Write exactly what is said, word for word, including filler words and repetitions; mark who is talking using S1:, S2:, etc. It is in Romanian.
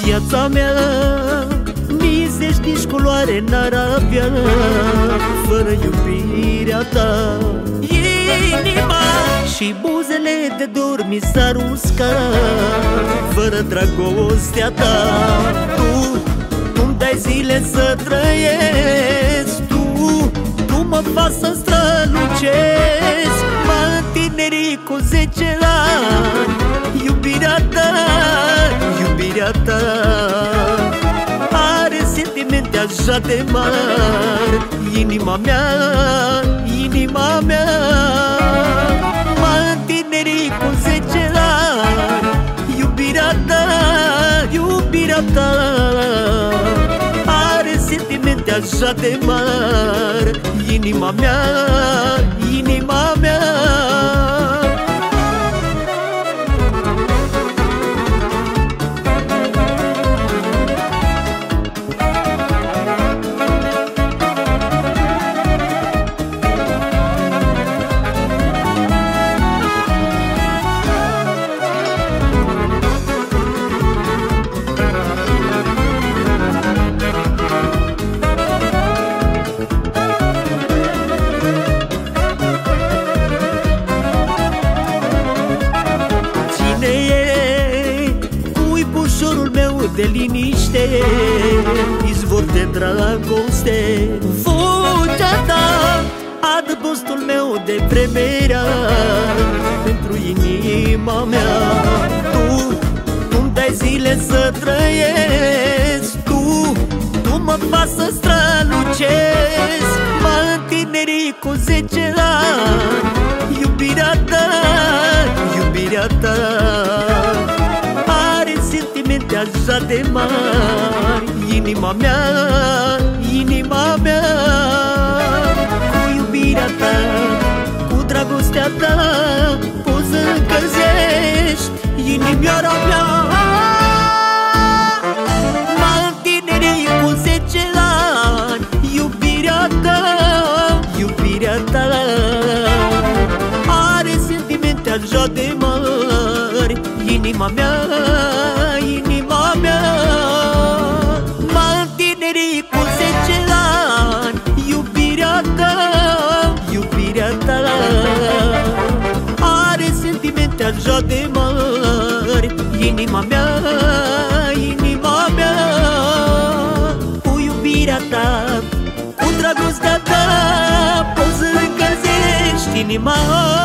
S1: Viața mea mizești, nici culoare n-ar avea fără iubirea ta. Inima și buzele de dor mi s-ar usca fără dragostea ta. Tu, tu-mi dai zile să trăiesc, Tu, tu mă faci să strălucesc. Mă întineri cu zece ani, iubirea ta, iubirea ta are sentimente așa de mari. Inima mea, inima mea mă întineri cu zece ani, iubirea ta, iubirea ta are sentimente așa de mari. Inima mea, inima mea. De liniște, izvor de dragoste, vocea ta, adăpostul meu de premerea pentru inima mea. Tu, tu-mi dai zile să trăiesc, Tu, tu mă faci să strălucesc. Mă întineri cu zece ani, iubirea ta, iubirea ta așa de mari. Inima mea, inima mea cu iubirea ta, cu dragostea ta poți să încălzești inimioara mea. Mă întineri cu zece ani, iubirea ta, iubirea ta are sentimente așa de mari. Inima mea, inima mea mă întineri cu zece ani, iubirea ta, iubirea ta are sentimente așa de mari. Inima mea, inima mea cu iubirea ta, cu dragostea ta poți să încălzești inima.